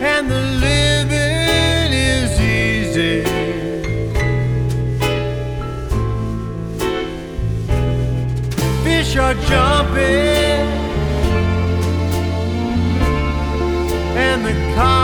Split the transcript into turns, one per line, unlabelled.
and the living is easy. Fish are jumping and the